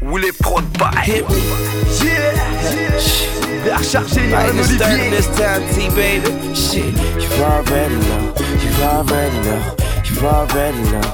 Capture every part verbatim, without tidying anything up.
où les prods baillent. Yeah, yeah. Recharger Like un it's starting Olivier. this time, T baby. Shit, you already know, you already know, you already know.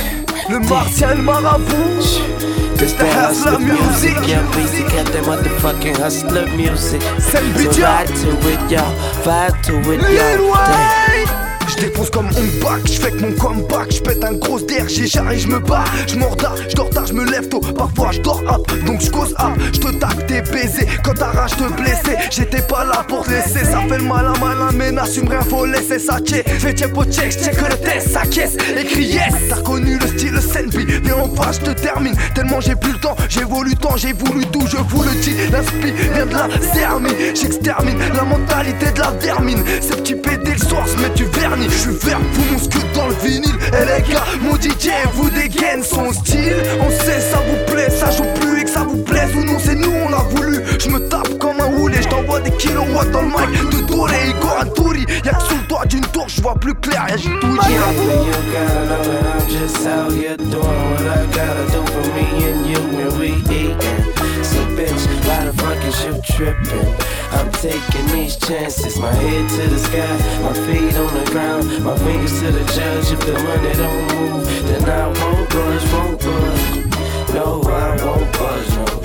Le martien et le marabout. This the hustler music. Yeah, busy got that motherfucking hustler music. C'est le So budget. vibe to it, y'all, vibe to it, Lil y'all. Wayne. J'défonce comme on back, j'fais que mon comeback, j'pète un gros D R G, j'arrive, j'me bats, j'm'en retard, j'dors tard, j'me lève tôt, parfois j'dors up, donc j'cause up, j'te tape tes baisers, quand t'arraches te blesser, j'étais pas là pour te laisser, ça fait le malin malin, mais n'assume rien, faut laisser ça check, fais tiens pour check, j'check le test, ça caisse, écris yes, t'as reconnu le style, le Senbi, viens en face, j'te termine, tellement j'ai plus le temps, j'évolue tant, j'ai voulu tout, je vous le dis, l'inspi vient de la Zermie, j'extermine la mentalité de la vermine, ces petits pédés le soir se mettent du vernis. Je suis vert, vous mon scud dans le vinyle. Et les gars, mon D J vous dégaine son style. On sait ça vous plaît, ça joue plus et que ça vous plaise ou non, c'est nous on a voulu. Je me tape comme un roulé, je t'envoie des kilowatts dans le mic. De Doré, Igor Antouri. Y'a que sous le toit d'une tour, je vois plus clair, y'a j'ai tout dit. You gotta know that I'm just out here doing what I gotta do for me and you when we eatin'. So bitch, why the fuck is you trippin'? I'm taking these chances, my head to the sky, my feet on the ground, my fingers to the judge. If the money don't move, then I won't budge, won't budge. No, I won't budge, no.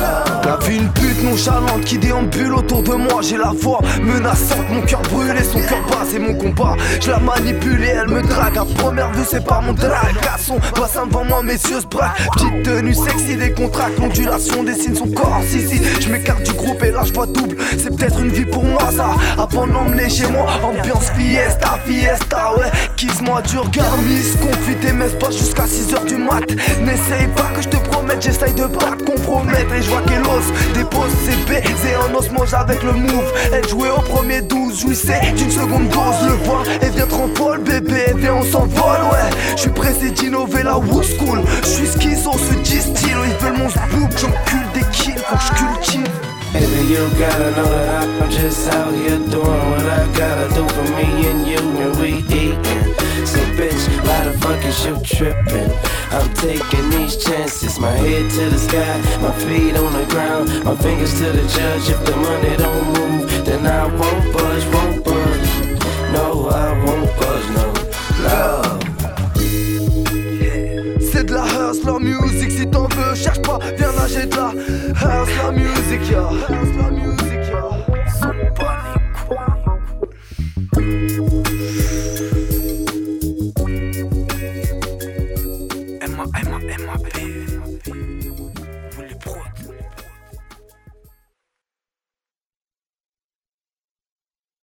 La vie une pute nonchalante qui déambule autour de moi. J'ai la voix menaçante, mon cœur brûle et son cœur bat, c'est mon combat. Je la manipule et elle me drague. À première vue c'est pas mon drag. Casson, bassin devant moi, mes yeux se braquent. Petite tenue sexy, des contracts, l'ondulation dessine son corps. Si si, je m'écarte du groupe et là je vois double. C'est peut-être une vie pour moi ça. Avant de l'emmener chez moi, ambiance fiesta, fiesta, ouais. Kiss-moi du regard, miss, confie tes messes pas jusqu'à six heures du mat. N'essaye pas que je te promette, j'essaye de pas te compromettre. Et je vois qu'elle ose, dépose ses baisers en osmose avec le move. Elle jouait au premier douze, jouissait d'une seconde dose. Le vent, elle vient trempole, bébé, viens on s'envole, ouais. Je suis pressé d'innover la Woo School. Je suis schizo, se dit-il, ils veulent mon spook. J'encule des kills, faut que je cultive. Baby, you gotta know that I'm just out here doing what I gotta do for me and you when we eatin'. So bitch, why the fuck is you trippin'? I'm taking these chances, my head to the sky, my feet on the ground, my fingers to the judge. If the money don't move, then I won't budge, won't budge. No, I won't budge, no, love. C'est de la hustler music, si t'en veux, cherche pas, viens nager de la hustler music, yeah. Hustler music.